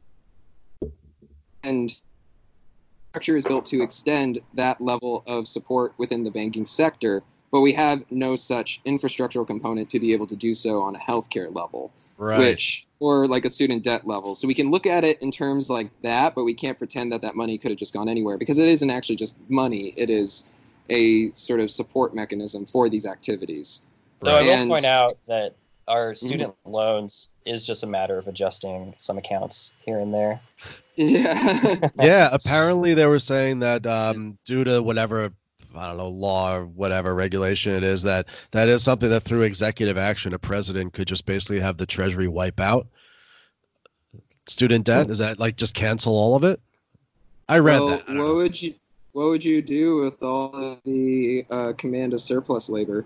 and structure is built to extend that level of support within the banking sector, but we have no such infrastructural component to be able to do so on a healthcare level, right. which or like a student debt level. So we can look at it in terms like that, but we can't pretend that that money could have just gone anywhere because it isn't actually just money. It is a sort of support mechanism for these activities. Though I will And- point out that our student loans is just a matter of adjusting some accounts here and there. Yeah. Yeah, apparently they were saying that um, due to whatever, I don't know, law or whatever regulation it is, that that is something that through executive action, a president could just basically have the Treasury wipe out student debt. Is that like just cancel all of it? I read well, that. I don't what know. would you what would you do with all of the uh, command of surplus labor?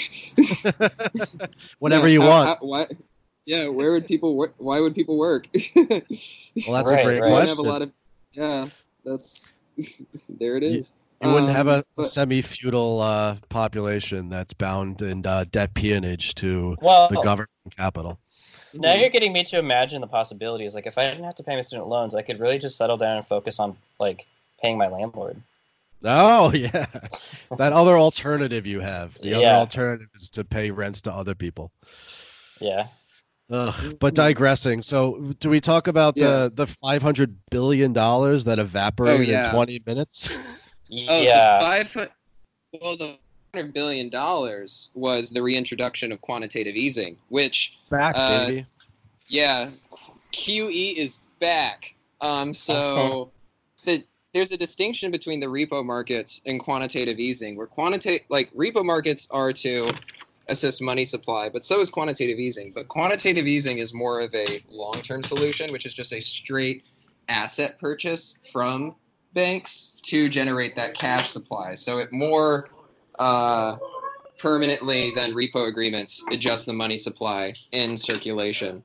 Whatever Yeah, you how- want. how- why, yeah, where would people work? Why would people work? Well, that's Right, a great right. We wouldn't have question. a lot of, yeah, that's there it is. You wouldn't have Um, a, but- semi-feudal uh, population that's bound in uh, debt peonage to Well, the government capital. now you're getting me to imagine the possibilities. Like, if I didn't have to pay my student loans, I could really just settle down and focus on, like, paying my landlord. Oh, yeah. That other alternative you have. The other Yeah. alternative is to pay rents to other people. Yeah. Ugh, but digressing, so do we talk about Yeah. the, the five hundred billion dollars that evaporated Oh, yeah. in twenty minutes? Oh, Yeah. the five hundred. Well, the hundred billion dollars was the reintroduction of quantitative easing, which, Back, Uh, baby. yeah, Q E is back. Um, so the there's a distinction between the repo markets and quantitative easing, where quantitative like repo markets are to assist money supply, but so is quantitative easing. But quantitative easing is more of a long-term solution, which is just a straight asset purchase from banks to generate that cash supply. So it more uh, permanently than repo agreements adjust the money supply in circulation.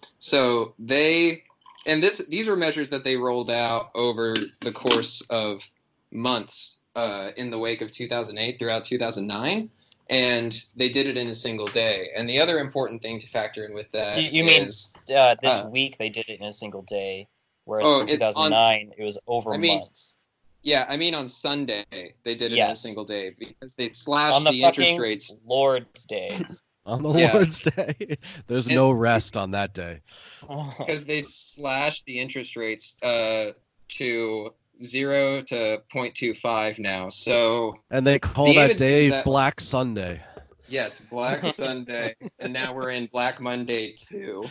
So they, and this these were measures that they rolled out over the course of months uh, in the wake of two thousand eight throughout two thousand nine. And they did it in a single day. And the other important thing to factor in with that You- you mean- is, Uh, this Uh, week they did it in a single day, whereas Oh, in it- two thousand nine it was over I mean, months. yeah, I mean on Sunday they did it in a Yes. single day because they slashed On the, the, fucking interest rates. Lord's Day. On the yeah. Lord's Day. There's And- no rest on that day. Because they slashed the interest rates uh, to zero to point two five now. So And they call The that evidence day is that- Black Sunday. Yes, Black Sunday, and now we're in Black Monday too.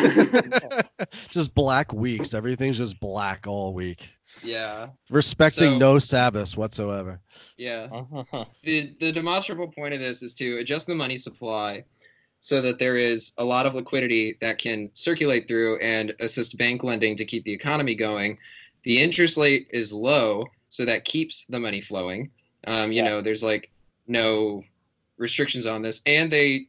Just black weeks. Everything's just black all week. Yeah. Respecting So- no Sabbaths whatsoever. Yeah. The the demonstrable point of this is to adjust the money supply so that there is a lot of liquidity that can circulate through and assist bank lending to keep the economy going. The interest rate is low, so that keeps the money flowing. Um, you Yeah. know, there's like no restrictions on this, and they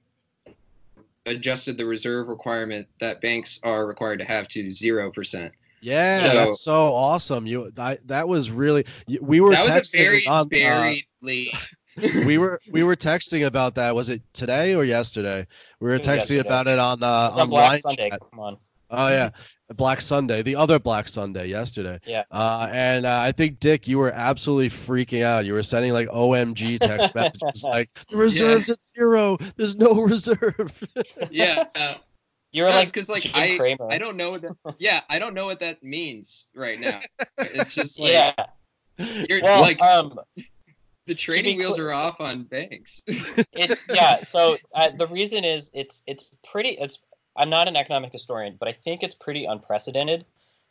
adjusted the reserve requirement that banks are required to have to zero percent. Yeah, So- that's so awesome. You, I, that was really. We were That was a texting very, on, uh, very late. we were we were texting about that. Was it today or yesterday? We were It was texting yesterday. about it on uh, It's on on Black Line Sunday. Chat. Come on. Oh yeah, Black Sunday, the other Black Sunday yesterday. Yeah. Uh, and uh, I think Dick, you were absolutely freaking out. You were sending like O M G text messages like the reserves at zero. There's no reserve. Yeah. Uh, You were no, like, it's 'cause, like, Jim I- Cramer. I don't know what that. Yeah, I don't know what that means right now. It's just like yeah. you're Well, like um, the training wheels clear- are off on banks. it yeah. So uh, the reason is it's it's pretty. It's I'm not an economic historian, but I think it's pretty unprecedented.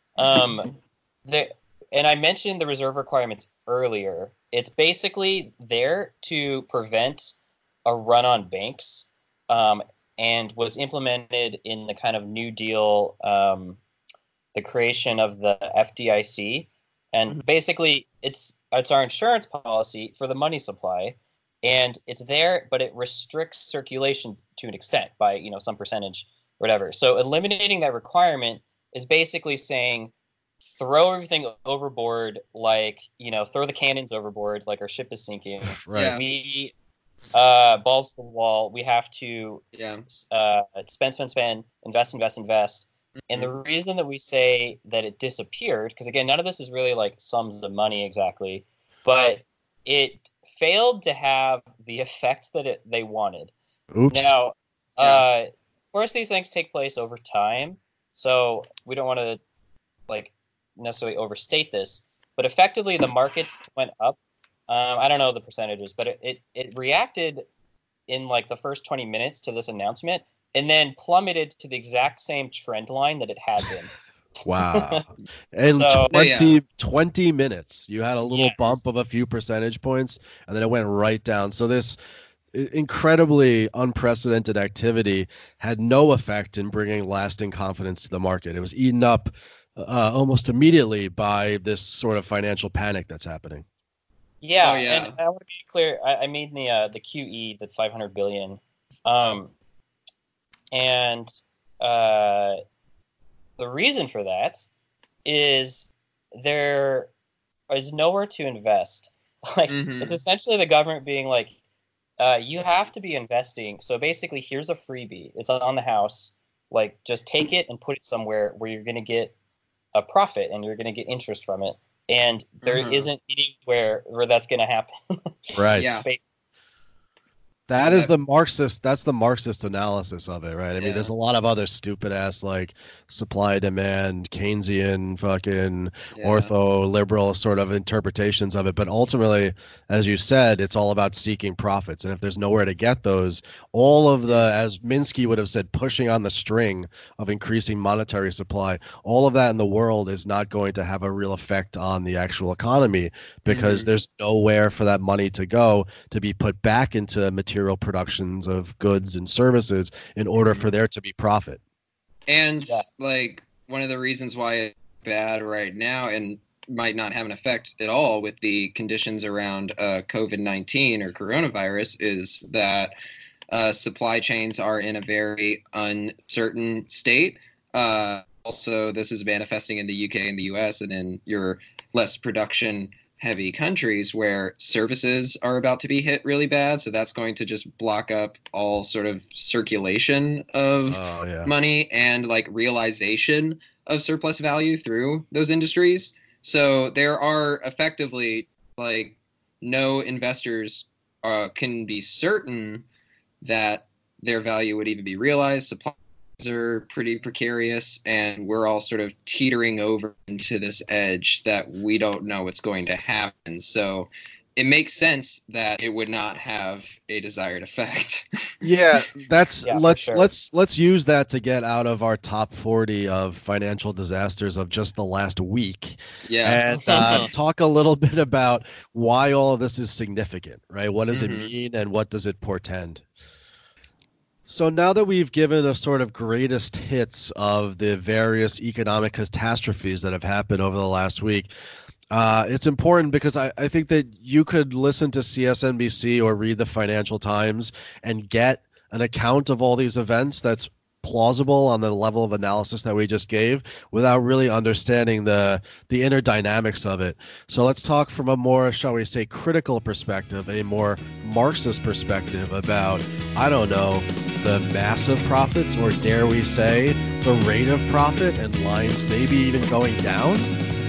Um, the and I mentioned the reserve requirements earlier. It's basically there to prevent a run on banks. Um, and was implemented in the kind of New Deal, um, the creation of the F D I C, and basically it's it's our insurance policy for the money supply, and it's there, but it restricts circulation to an extent by you know some percentage, or whatever. So eliminating that requirement is basically saying throw everything overboard, like you know throw the cannons overboard, like our ship is sinking. Right. Yeah. We uh, balls to the wall. We have to Yeah. uh, spend, spend, spend, invest, invest, invest. And the Mm-hmm. reason that we say that it disappeared, because again, none of this is really like sums of money exactly, but it failed to have the effect that it, they wanted. Oops. Now, uh, of course, these things take place over time, so we don't want to like necessarily overstate this. But effectively, the markets went up. Um, I don't know the percentages, but it, it, it reacted in like the first twenty minutes to this announcement and then plummeted to the exact same trend line that it had been. Wow. And So- twenty, Oh, yeah. twenty minutes. You had a little Yes. bump of a few percentage points, and then it went right down. So this i- incredibly unprecedented activity had no effect in bringing lasting confidence to the market. It was eaten up uh, almost immediately by this sort of financial panic that's happening. Yeah, Oh, yeah. and I want to be clear. I, I mean the uh, the Q E, the five hundred billion, um, and uh, the reason for that is there is nowhere to invest. Like Mhm. it's essentially the government being like, uh, you have to be investing. So basically, here's a freebie. It's on the house. Like just take it and put it somewhere where you're going to get a profit and you're going to get interest from it. And there Mhm. not anywhere where that's going to happen. Right. Yeah. That is the Marxist. That's the Marxist analysis of it, right? I mean, Yeah. there's a lot of other stupid ass like supply demand, Keynesian, fucking Yeah. ortho liberal sort of interpretations of it. But ultimately, as you said, it's all about seeking profits. And if there's nowhere to get those, all of the, as Minsky would have said, pushing on the string of increasing monetary supply, all of that in the world is not going to have a real effect on the actual economy because Mhm. there's nowhere for that money to go to be put back into material productions of goods and services in order for there to be profit. And Yeah. like one of the reasons why it's bad right now and might not have an effect at all with the conditions around uh, COVID nineteen or coronavirus is that uh, supply chains are in a very uncertain state. Uh, also, this is manifesting in the U K and the U S and in your less production heavy countries where services are about to be hit really bad. So that's going to just block up all sort of circulation of Oh yeah. money and like realization of surplus value through those industries. So there are effectively like no investors uh, can be certain that their value would even be realized. Supplies are pretty precarious, and we're all sort of teetering over into this edge that we don't know what's going to happen. So it makes sense that it would not have a desired effect. Yeah, that's Yeah, for let's sure. let's let's use that to get out of our top forty of financial disasters of just the last week. Yeah. And uh, talk a little bit about why all of this is significant, right? What does Mhm. it mean and what does it portend? So now that we've given a sort of greatest hits of the various economic catastrophes that have happened over the last week, uh, it's important because I, I think that you could listen to C S N B C or read the Financial Times and get an account of all these events that's plausible on the level of analysis that we just gave without really understanding the the inner dynamics of it. So let's talk from a more, shall we say, critical perspective, a more Marxist perspective about, I don't know, the massive profits, or dare we say the rate of profit and lines maybe even going down